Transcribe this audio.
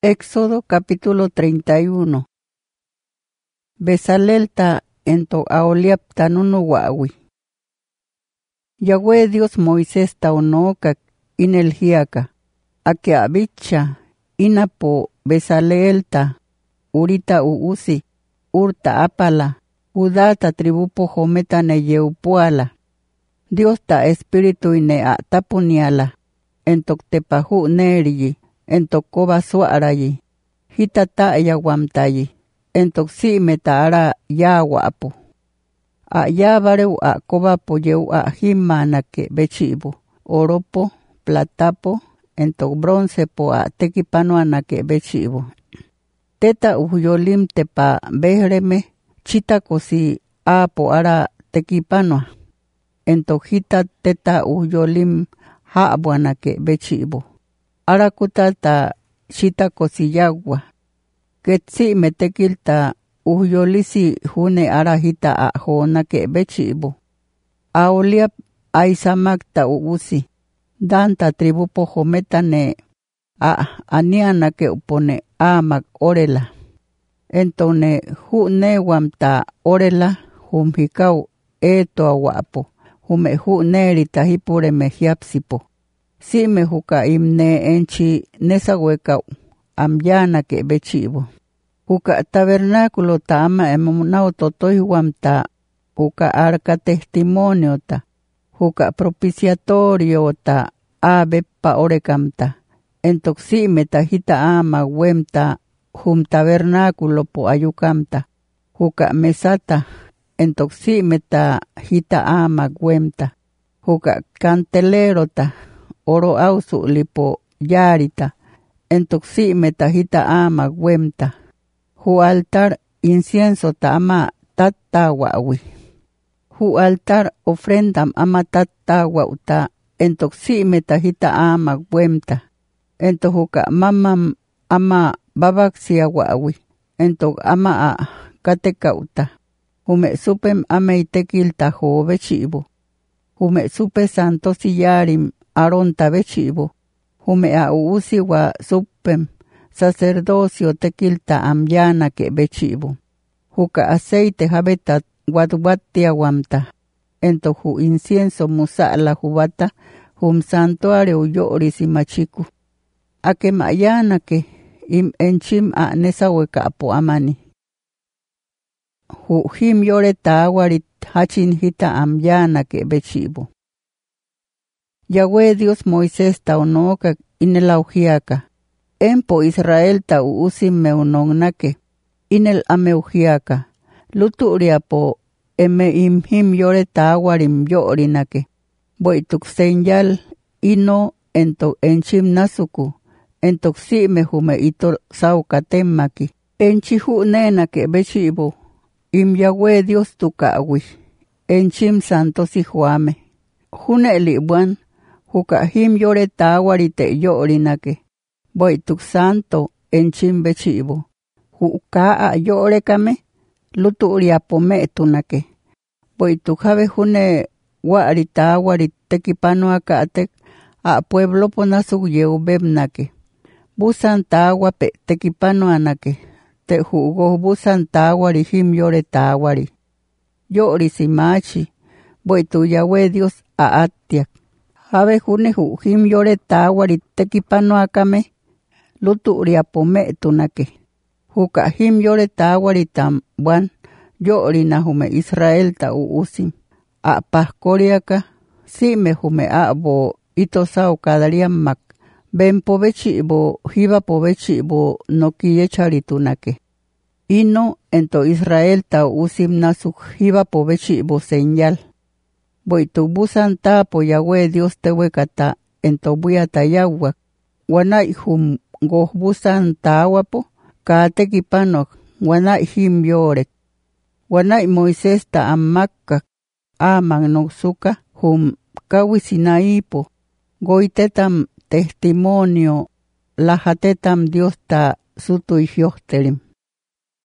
Éxodo capítulo 31. Besalelta ento aoliapta nunuwawi. Yahweh Dios Moisés taonoca inelgiaca. Ake abicha inapo Besalelta urita uusi urta apala udata tribupo jometa neyeupuala. Dios ta espíritu ine atapuniala entok tepahu neriyi. Entok koba suarayi, hitata yawamtayi, entok si metaara yawapu. A yabareu a koba poyeu a himanake bechibu, oropo, platapo, entok bronce po a tekipanuanake bechibu. Teta uhuyolim tepa behreme, chita kosi a po ara tekipanua. Entok hita teta uhuyolim haabuanake bechibu. Arakuta ta shita kosiyagwa. Ketsi metekil ta uhyolisi hune arahita a hona ke bechibu. Aoliap aisamak ta uusi. Danta tribu pohometa ne a aniana ke upone amak orela. Entone hune wamta orela humhikau eto awapo. Hume huneri tahipure mehiapsipo. Si me huka imne enchi nesawekau amyana ke bechibo. Huka tabernáculo ta ama emunao totoy huamta. Huka arca testimonio ta. Huka propiciatorio ta abepa orekamta. Entok si me tahita ama wemta hum tabernáculo po ayukamta. Huka mesata entok si me tahita ama wemta. Huka cantelero ta. Oro ausu lipo yarita, entok si metajita ama wemta. Hu altar incienso ta ama tatawawi. Hu altar ofrendam ama tatawauta, entok si metajita ama wemta. Entok huka mamam ama babaksia wawi, entok ama a katekauta. Hume supem ama itekilta jove chibu. Hume supe santo siyarim Aron tabechibo, hume a uusi wa supem, sacerdocio tekilta amyana ke bechibo. Huka aceite habeta wadwatia wamta. Ento hu incienso musala hubata, hum santuario yori simachiku. Ake mayana ke im enchim a nesaweka apo amani. Hu him yore tawarit hachin hita amyana ke bechibo. Yahweh Dios Moisés taonoca inelaujiaca. Empo Israel ta uusim meunongnake. Inel ameujiaca. Luturia po eme imhim yore tawarim yorinake. Boituk senyal ino ento enchim nasuku. Entok si mehume ito saukatemaki. Enchihu nenake bechibo. Im Yahweh Dios tukawi. Enchim santo si juame. Hune libuan. Huka him yore tawarite yorinake. Boituk santo enchim bechibo. Huka a yore kame. Luturia pometunake. Boituk have hune wari tawarit tekipano akatek. A pueblo ponasuk yeubemnake. Busan tawape tekipano anake. Te hugo busan tawari him yore tawari. Yori simachi. Boitu Yahweh Dios a atiak. Have june hu him yore tawari tekipano akame. Luturia pometunake. Huka him yore tawari tam buan. Yori na hume Israel ta uusim. A paskoriaka. Si me hume abo ito sao kadariam mak. Ben pobechibo hiba pobechibo no kiye charitunake. Ino ento Israel ta uusim nasuk hiba pobechibo señal. Boitu busan tapo Yahweh Dios tewekata ento buyata yawak. Wanai hum goh busan tawapo katekipanok wanai him yorek. Wanai Moisés ta amakak amang noksuka hum kawisinaipo. Goitetam testimonio lahatetam Dios ta sutu ihyohterim.